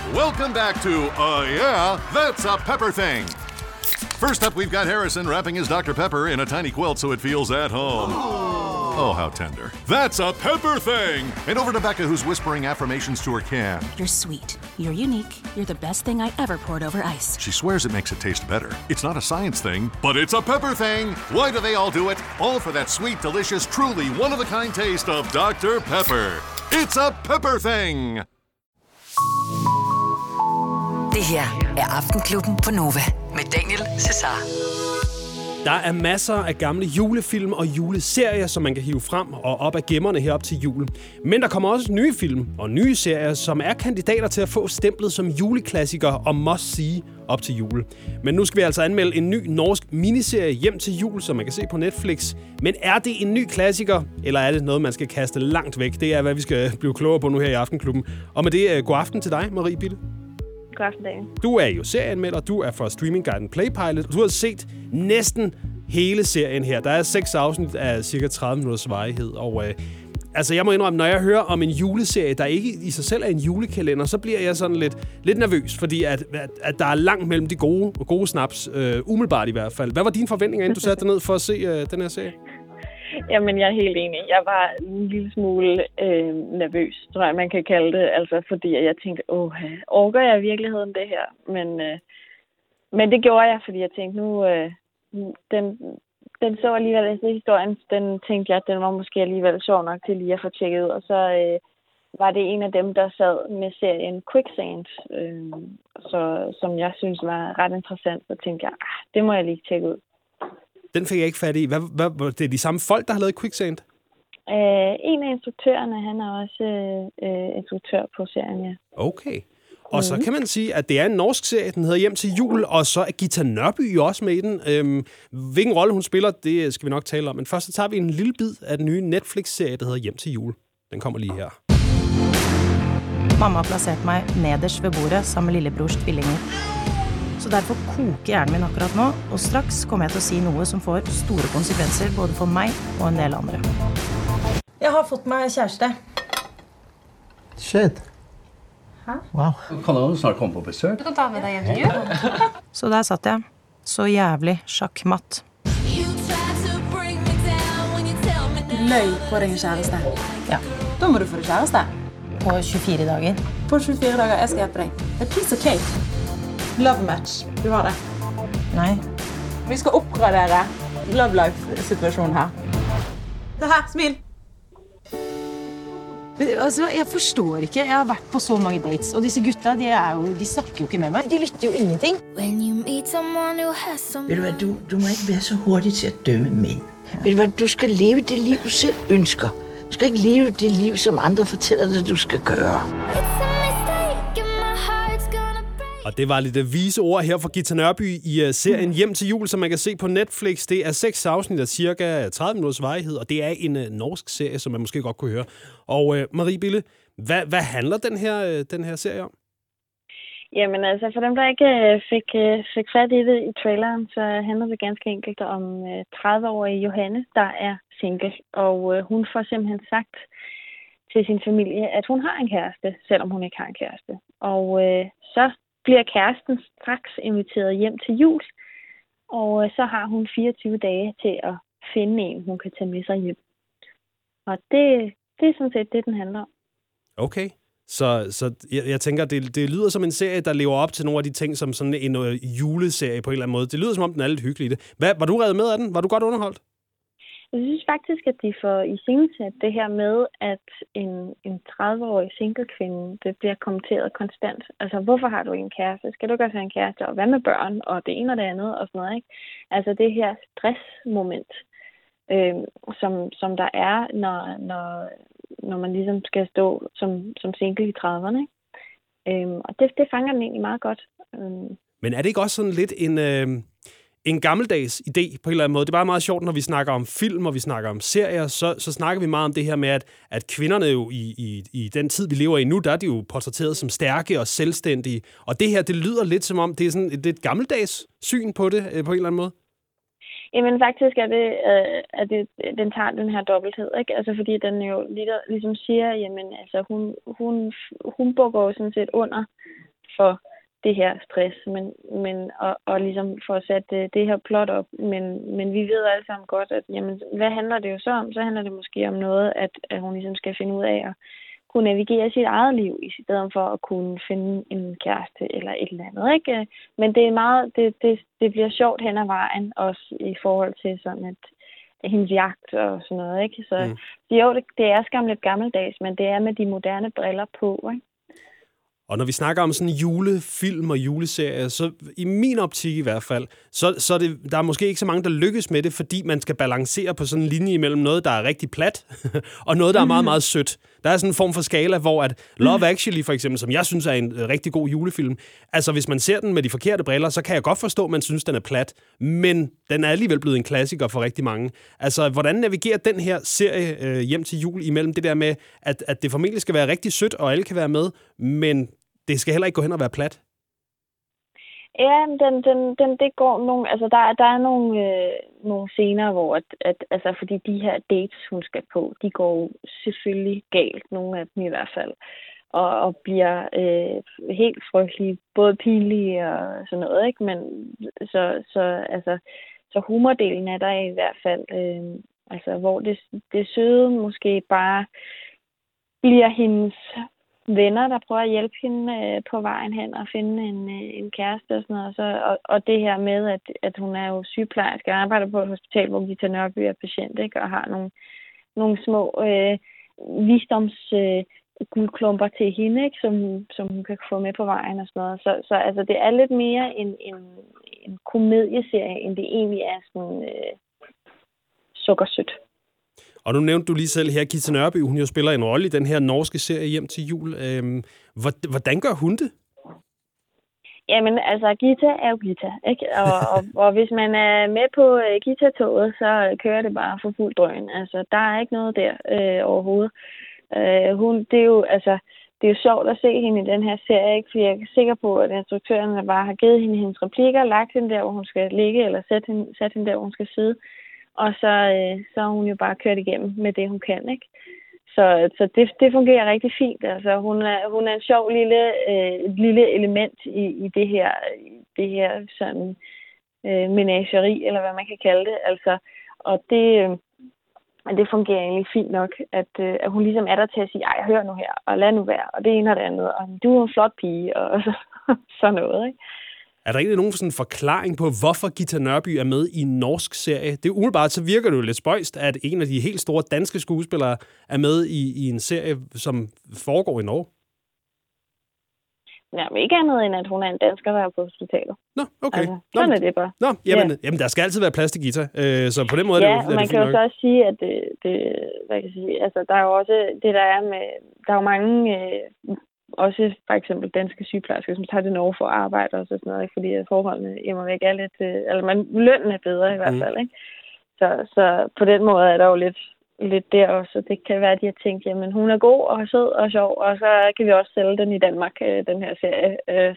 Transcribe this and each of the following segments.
Welcome back to Yeah, That's a Pepper Thing. First up, we've got Harrison wrapping his Dr. Pepper in a tiny quilt so it feels at home. Oh, how tender. That's a Pepper Thing! And over to Becca, who's whispering affirmations to her can. You're sweet. You're unique. You're the best thing I ever poured over ice. She swears it makes it taste better. It's not a science thing, but it's a Pepper Thing! Why do they all do it? All for that sweet, delicious, truly one-of-a-kind taste of Dr. Pepper. It's a Pepper Thing! Det her er Aftenklubben på Nova med Daniel Cesar. Der er masser af gamle julefilm og juleserier, som man kan hive frem og op af gemmerne herop til julen. Men der kommer også nye film og nye serier, som er kandidater til at få stemplet som juleklassikere og must-see op til jul. Men nu skal vi altså anmelde en ny norsk miniserie Hjem til jul, som man kan se på Netflix. Men er det en ny klassiker, eller er det noget, man skal kaste langt væk? Det er, hvad vi skal blive klogere på nu her i Aftenklubben. Og med det, god aften til dig, Marie Bille. God aften, Daniel. Du er jo serieanmelder, du er fra streamingguiden Playpilot. Du har set næsten hele serien her. Der er 6 afsnit af cirka 30 minutters varighed. Og altså, jeg må indrømme, når jeg hører om en juleserie, der ikke i sig selv er en julekalender, så bliver jeg sådan lidt nervøs, fordi at der er langt mellem de gode snaps, umiddelbart i hvert fald. Hvad var dine forventninger, inden du satte dig ned for at se den her serie? Jamen, jeg er helt enig. Jeg var en lille smule nervøs, tror jeg, man kan kalde det. Altså, fordi jeg tænkte, orker jeg i virkeligheden det her? Men det gjorde jeg, fordi jeg tænkte, den så alligevel, altså historien, den tænkte jeg, den var måske alligevel sjov nok til lige at få tjekket ud. Og så var det en af dem, der sad med serien Quicksand, som jeg synes var ret interessant. Så tænkte jeg, det må jeg lige tjekke ud. Den fik jeg ikke fat i. Det er de samme folk, der har lavet Quicksand? En af instruktørerne, han er også instruktør på serien, ja. Okay. Og så kan man sige, at det er en norsk serie, den hedder Hjem til jul, og så er Gita Nørby jo også med i den. Hvilken rolle hun spiller, det skal vi nok tale om. Men først så tager vi en lille bid af den nye Netflix-serie, der hedder Hjem til jul. Den kommer lige her. Mamma har placeret mig nederst ved bordet sammen med lillebrors tvillinger. Så derfor koker hjernen min akkurat nå, og straks kommer jeg til at sige noget, som får store konsekvenser, både for mig og en del andre. Jeg har fået mig kæreste. Shit. Hæ? Wow. Kan du snart komme på besøg? Du kan ta med dig hjem til jul. Så der satt jeg, så jævlig sjakkmatt. Løy på din kæreste. Ja. Da må du få det kæreste. På 24 dager. På 24 dager, jeg skal hjælpe dig. Det er piece of cake. Love match, du har det. Nej. Vi skal opgradere love life-situationen her. Det her, smil. Altså, jeg forstår ikke. Jeg har vært på så mange dates, og disse gutta, de snakker jo ikke med mig. De lytter jo ingenting. Ved du hvad, du må ikke være så hurtig til at dømme mænd. Ved du hvad, du skal leve det liv, du selv ønsker. Du skal ikke leve det liv, som andre fortæller dig, du skal gøre. Og det var lidt vise ord her fra Gita Nørby i serien Hjem til jul, som man kan se på Netflix. Det er 6 afsnit af cirka 30 minutters varighed, og det er en norsk serie, som man måske godt kunne høre. Og Marie Bille, hvad handler den her serie om? Jamen altså, for dem, der ikke fik fat i det i traileren, så handler det ganske enkelt om 30-årige Johanne, der er single. Og hun får simpelthen sagt til sin familie, at hun har en kæreste, selvom hun ikke har en kæreste. Og så bliver kæresten straks inviteret hjem til jul, og så har hun 24 dage til at finde en, hun kan tage med sig hjem. Og det er sådan set det, den handler om. Okay, så jeg tænker, det lyder som en serie, der lever op til nogle af de ting, som sådan en juleserie på en eller anden måde. Det lyder som om, den er lidt hyggelig i det. Var du revet med af den? Var du godt underholdt? Jeg synes faktisk, at de får iscenesat det her med, at en 30-årig single-kvinde, det bliver kommenteret konstant. Altså, hvorfor har du en kæreste? Skal du ikke også have en kæreste? Og hvad med børn? Og det ene og det andet og sådan noget, ikke? Altså, det her stressmoment, som der er, når man ligesom skal stå som single i 30'erne, ikke? Og det fanger den egentlig meget godt. Men er det ikke også sådan lidt en gammeldags idé på en eller anden måde? Det er bare meget sjovt, når vi snakker om film, og vi snakker om serier, så snakker vi meget om det her med, at kvinderne jo i den tid, vi lever i nu, der er de jo portrætteret som stærke og selvstændige. Og det her, det lyder lidt som om, det er sådan et gammeldags syn på det, på en eller anden måde. Jamen faktisk er det, at den tager den her dobbelthed, ikke? Altså fordi den jo ligesom siger, jamen altså hun bukker jo sådan set under for det her stress, og ligesom for at sætte det her plot op. Men vi ved alle sammen godt, at jamen, hvad handler det jo så om? Så handler det måske om noget, at hun ligesom skal finde ud af at kunne navigere sit eget liv, i stedet for at kunne finde en kæreste eller et eller andet, ikke? Men det er meget, det bliver sjovt hen ad vejen, også i forhold til sådan, at hendes jagt og sådan noget, ikke? Så jo, det er skam lidt gammeldags, men det er med de moderne briller på, ikke? Og når vi snakker om sådan julefilm og juleserier, så i min optik i hvert fald, så er der er måske ikke så mange, der lykkes med det, fordi man skal balancere på sådan en linje imellem noget, der er rigtig plat, og noget, der er meget, meget sødt. Der er sådan en form for skala, hvor at Love Actually for eksempel, som jeg synes er en rigtig god julefilm, altså hvis man ser den med de forkerte briller, så kan jeg godt forstå, at man synes, den er plat, men den er alligevel blevet en klassiker for rigtig mange. Altså, hvordan navigerer den her serie hjem til jul imellem det der med, at det formentlig skal være rigtig sødt, og alle kan være med, men det skal heller ikke gå hen og være plat? Ja, det går nogle... Altså, der er nogle scener, hvor altså, fordi de her dates, hun skal på, de går selvfølgelig galt, nogle af dem i hvert fald, og bliver helt frygtelige, både pinlige og sådan noget, ikke? Men så humordelen er der i hvert fald, altså, hvor det søde måske bare bliver hendes venner, der prøver at hjælpe hende på vejen hen og finde en kæreste og sådan noget. Og det her med, at hun er jo sygeplejerske og arbejder på et hospital, hvor Githa Nørby er patient, ikke? Og har nogle små visdomsguldklumper til hende, ikke? Som hun kan få med på vejen og sådan noget. Så altså, det er lidt mere en komedieserie, end det egentlig er sådan sukkersødt. Og nu nævnte du lige selv her, Githa Nørby, hun jo spiller en rolle i den her norske serie Hjem til jul. Hvordan gør hun det? Jamen, altså, Githa er jo Githa, ikke? Og hvis man er med på Githa-toget, så kører det bare for fuld drøn. Altså, der er ikke noget der overhovedet. Det er jo sjovt at se hende i den her serie, ikke? Fordi jeg er sikker på, at instruktøren bare har givet hende hendes replikker, lagt hende der, hvor hun skal ligge, eller sat hende der, hvor hun skal sidde. Og så er hun jo bare kørt igennem med det, hun kan, ikke? Så det fungerer rigtig fint. Altså, hun er en sjov lille element i det her sådan menageri, eller hvad man kan kalde det. Altså, og det fungerer egentlig fint nok, at hun ligesom er der til at sige, ej, hør nu her, og lad nu være, og det ene og det andet, og du er en flot pige, og sådan noget, ikke? Er der egentlig nogen sådan forklaring på, hvorfor Githa Nørby er med i en norsk serie? Det er umiddelbart, så virker det jo lidt spøjst, at en af de helt store danske skuespillere er med i en serie, som foregår i Norge. Ja, men ikke andet end, at hun er en dansker, der er på hospitalet. Nå, okay. Altså, sådan er det bare. Nå, jamen, der skal altid være plads til Githa, så på den måde er det jo... man kan jo så også sige, at det hvad kan jeg sige, altså, der er jo også det, der er med... Der er jo mange... også for eksempel danske sygeplejersker, som tager det Norge for at arbejde og sådan noget, ikke? Fordi forholdene hjemme væk er lidt... lønnen er bedre i hvert fald, ikke? Så på den måde er der jo lidt der også. Så det kan være, at de har tænkt, jamen hun er god og sød og sjov, og så kan vi også sælge den i Danmark, den her serie.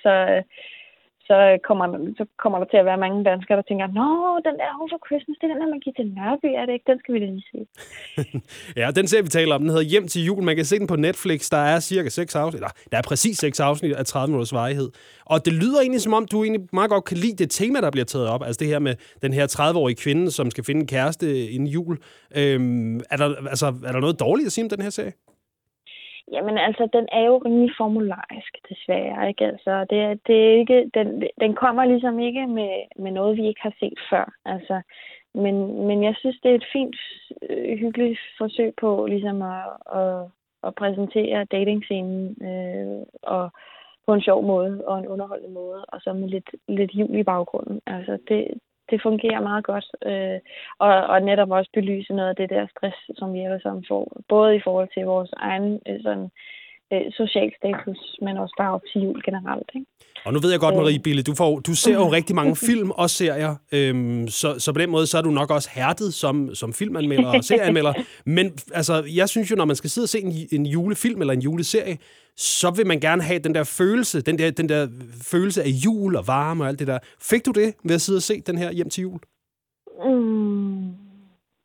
Så kommer der til at være mange danskere, der tænker, nå, den der Home for Christmas, det er den der med Githa Nørby, er det ikke? Den skal vi da lige se. Ja, den serie, vi taler om, den hedder Hjem til jul. Man kan se den på Netflix. Der er cirka 6 afsnit. Der er præcis 6 afsnit af 30 minutters varighed. Og det lyder egentlig, som om du egentlig meget godt kan lide det tema, der bliver taget op. Altså det her med den her 30-årige kvinde, som skal finde en kæreste inden jul. Er der noget dårligt at sige om den her serie? Jamen altså, den er jo rimelig formularisk, desværre, ikke? Altså, det er ikke, den kommer ligesom ikke med noget, vi ikke har set før, altså. Men jeg synes, det er et fint, hyggeligt forsøg på ligesom at præsentere datingscenen og på en sjov måde og en underholdende måde, og så med lidt jul i baggrunden. Altså, det fungerer meget godt, og netop også belyse noget af det der stress, som vi alle sammen får, både i forhold til vores egen sådan, social status, men også bare op til jul generelt, ikke? Og nu ved jeg godt, Marie Bille, du ser jo rigtig mange film og serier, så på den måde så er du nok også hærdet som filmanmelder og serieanmelder. Men altså, jeg synes jo, når man skal sidde og se en julefilm eller en juleserie, så vil man gerne have den der følelse, den der følelse af jul og varme og alt det der. Fik du det ved at sidde og se den her Hjem til jul?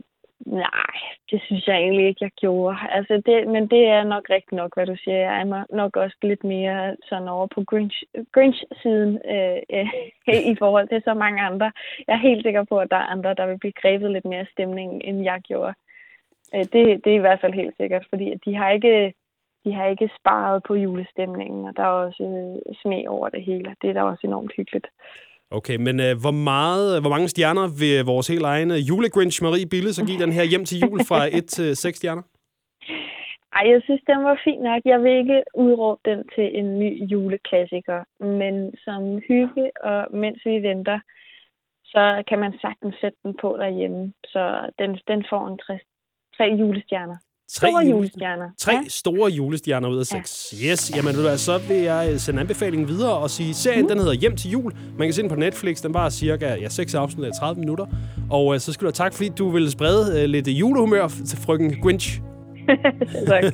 Nej, det synes jeg egentlig ikke, jeg gjorde. Altså men det er nok rigtigt nok, hvad du siger. Jeg er nok også lidt mere sådan over på Grinch-siden i forhold til så mange andre. Jeg er helt sikker på, at der er andre, der vil blive grebet lidt mere stemning, end jeg gjorde. Det er i hvert fald helt sikkert, fordi de har ikke sparet på julestemningen, og der er også sne over det hele. Det er da også enormt hyggeligt. Okay, men hvor mange stjerner vil vores helt egne julegrinch Marie Bille så give den her hjem til jul fra 1 til 6 stjerner? Ej, jeg synes, den var fin nok. Jeg vil ikke udråbe den til en ny juleklassiker, men som hygge, og mens vi venter, så kan man sagtens sætte den på derhjemme. Så den får en 3 julestjerner. Store julestjerner. 3 store julestjerner ud af 6. Ja. Yes, jamen så vil jeg sende anbefalingen videre og sige, serien den hedder Hjem til jul. Man kan se den på Netflix, den var cirka 6 afsnit af 30 minutter. Og så skal du have tak, fordi du ville sprede lidt julehumør til frøken Grinch. Tak.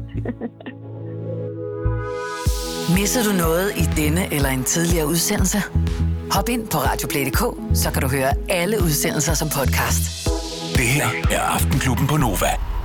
Misser du noget i denne eller en tidligere udsendelse? Hop ind på radioplay.dk, så kan du høre alle udsendelser som podcast. Det her er Aftenklubben på Nova.